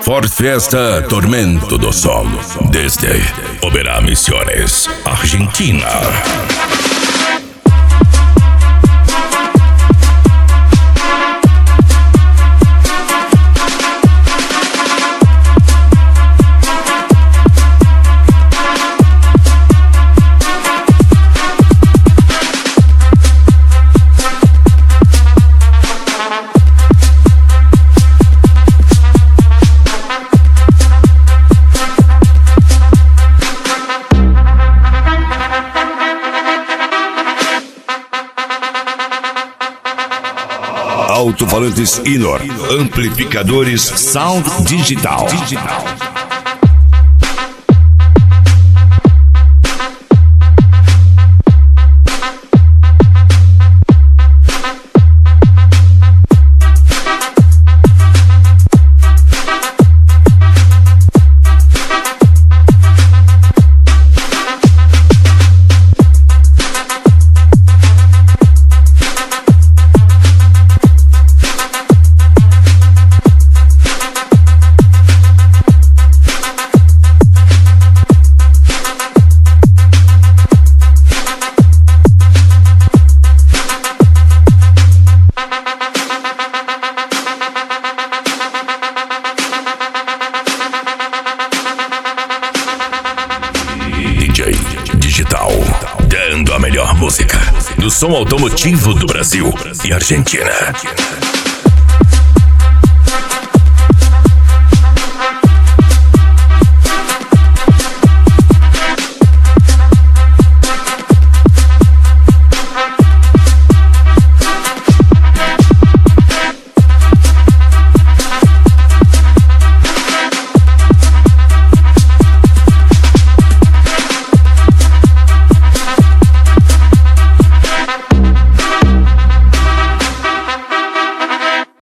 For Fiesta Tormento do Sol, desde Oberá Misiones, Argentina. Alto-falantes Inor, amplificadores Sound Digital. DJ Digital, dando a melhor música do som automotivo do Brasil e Argentina.